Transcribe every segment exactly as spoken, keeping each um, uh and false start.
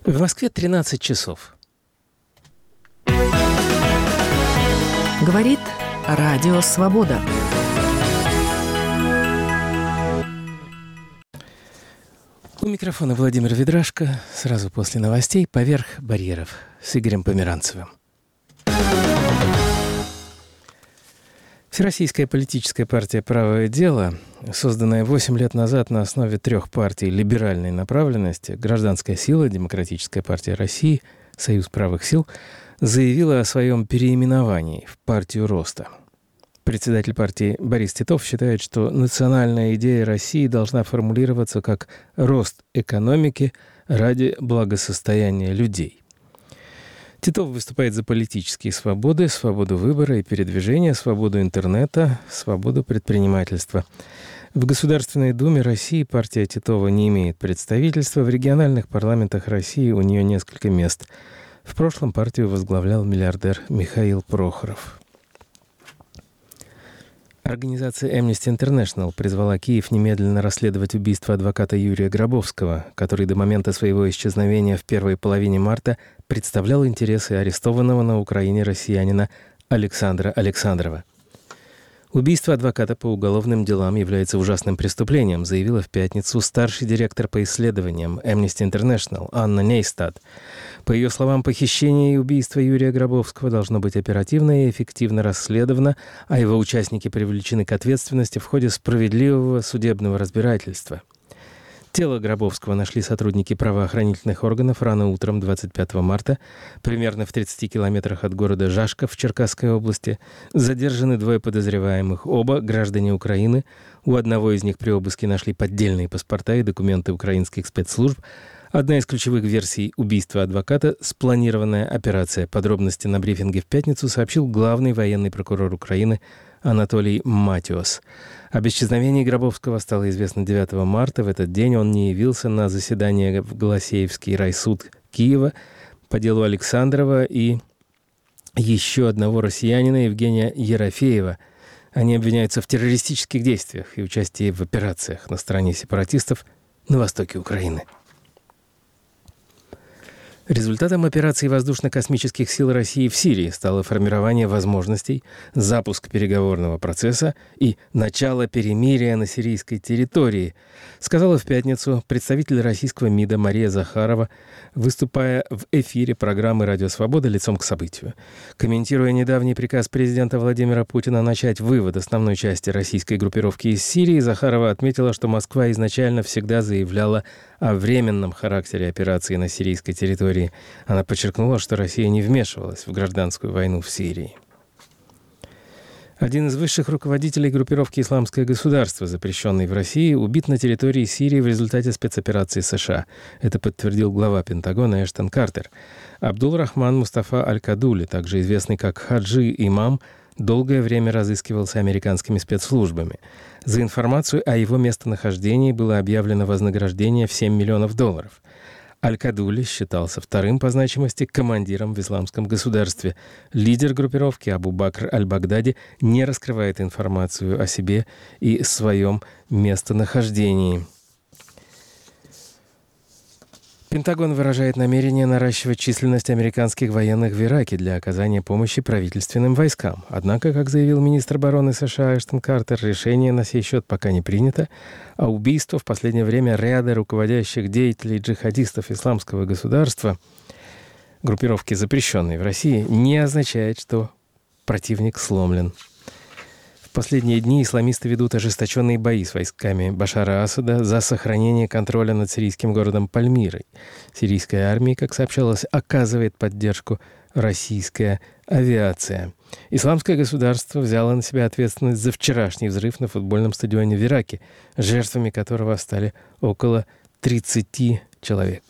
В Москве тринадцать часов. Говорит Радио Свобода. У микрофона Владимир Ведрашко. Сразу после новостей «Поверх барьеров» с Игорем Померанцевым. Всероссийская политическая партия «Правое дело», созданная восемь лет назад на основе трех партий либеральной направленности «Гражданская сила», «Демократическая партия России», «Союз правых сил», заявила о своем переименовании в «Партию роста». Председатель партии Борис Титов считает, что национальная идея России должна формулироваться как рост экономики ради благосостояния людей. Титов выступает за политические свободы, свободу выбора и передвижения, свободу интернета, свободу предпринимательства. В Государственной Думе России партия Титова не имеет представительства, в региональных парламентах России у нее несколько мест. В прошлом партию возглавлял миллиардер Михаил Прохоров. Организация Amnesty International призвала Киев немедленно расследовать убийство адвоката Юрия Гробовского, который до момента своего исчезновения в первой половине марта представлял интересы арестованного на Украине россиянина Александра Александрова. Убийство адвоката по уголовным делам является ужасным преступлением, заявила в пятницу старший директор по исследованиям Amnesty International Анна Нейстад. По ее словам, похищение и убийство Юрия Гробовского должно быть оперативно и эффективно расследовано, а его участники привлечены к ответственности в ходе справедливого судебного разбирательства. Тело Гробовского нашли сотрудники правоохранительных органов рано утром двадцать пятого марта, примерно в тридцати километрах от города Жашков в Черкасской области. Задержаны двое подозреваемых, оба граждане Украины. У одного из них при обыске нашли поддельные паспорта и документы украинских спецслужб. Одна из ключевых версий убийства адвоката – спланированная операция. Подробности на брифинге в пятницу сообщил главный военный прокурор Украины Анатолий Матиос. Об исчезновении Гробовского стало известно девятого марта. В этот день он не явился на заседание в Голосеевский райсуд Киева по делу Александрова и еще одного россиянина Евгения Ерофеева. Они обвиняются в террористических действиях и участии в операциях на стороне сепаратистов на востоке Украины. Результатом операции воздушно-космических сил России в Сирии стало формирование возможностей, запуск переговорного процесса и начало перемирия на сирийской территории, сказала в пятницу представитель российского МИДа Мария Захарова, выступая в эфире программы «Радио Свобода» лицом к событию. Комментируя недавний приказ президента Владимира Путина начать вывод основной части российской группировки из Сирии, Захарова отметила, что Москва изначально всегда заявляла о временном характере операции на сирийской территории. Она подчеркнула, что Россия не вмешивалась в гражданскую войну в Сирии. Один из высших руководителей группировки «Исламское государство», запрещенной в России, убит на территории Сирии в результате спецоперации США. Это подтвердил глава Пентагона Эштон Картер. Абдул-Рахман Мустафа Аль-Кадули, также известный как Хаджи Имам, долгое время разыскивался американскими спецслужбами. За информацию о его местонахождении было объявлено вознаграждение в семь миллионов долларов. Аль-Кадули считался вторым по значимости командиром в исламском государстве. Лидер группировки Абу Бакр Аль-Багдади не раскрывает информацию о себе и своем местонахождении. Пентагон выражает намерение наращивать численность американских военных в Ираке для оказания помощи правительственным войскам. Однако, как заявил министр обороны США Эштон Картер, решение на сей счет пока не принято, а убийство в последнее время ряда руководящих деятелей джихадистов исламского государства, группировки, запрещенной в России, не означает, что противник сломлен. В последние дни исламисты ведут ожесточенные бои с войсками Башара Асада за сохранение контроля над сирийским городом Пальмирой. Сирийской армии, как сообщалось, оказывает поддержку российская авиация. Исламское государство взяло на себя ответственность за вчерашний взрыв на футбольном стадионе в Ираке, жертвами которого стали около тридцати человек.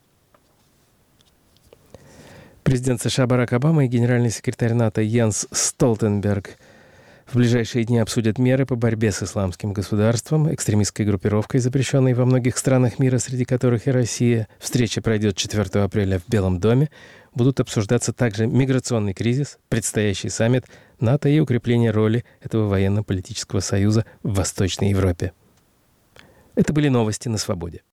Президент США Барак Обама и генеральный секретарь НАТО Йенс Столтенберг в ближайшие дни обсудят меры по борьбе с исламским государством, экстремистской группировкой, запрещенной во многих странах мира, среди которых и Россия. Встреча пройдет четвёртого апреля в Белом доме. Будут обсуждаться также миграционный кризис, предстоящий саммит НАТО и укрепление роли этого военно-политического союза в Восточной Европе. Это были новости на Свободе.